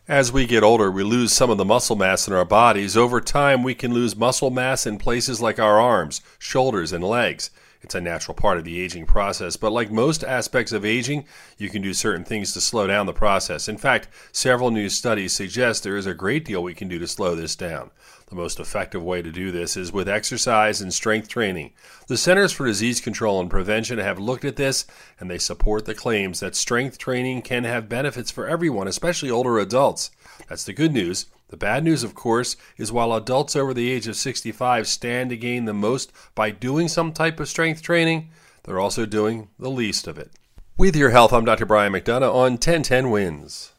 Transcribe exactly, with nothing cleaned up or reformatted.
As we get older, we lose some of the muscle mass in our bodies. Over time, we can lose muscle mass in places like our arms, shoulders, and legs. It's a natural part of the aging process, but like most aspects of aging, you can do certain things to slow down the process. In fact, several new studies suggest there is a great deal we can do to slow this down. The most effective way to do this is with exercise and strength training. The Centers for Disease Control and Prevention have looked at this, and they support the claims that strength training can have benefits for everyone, especially older adults. That's the good news. The bad news, of course, is while adults over the age of sixty-five stand to gain the most by doing some type of strength training, they're also doing the least of it. With your health, I'm Doctor Brian McDonough on ten ten Wins.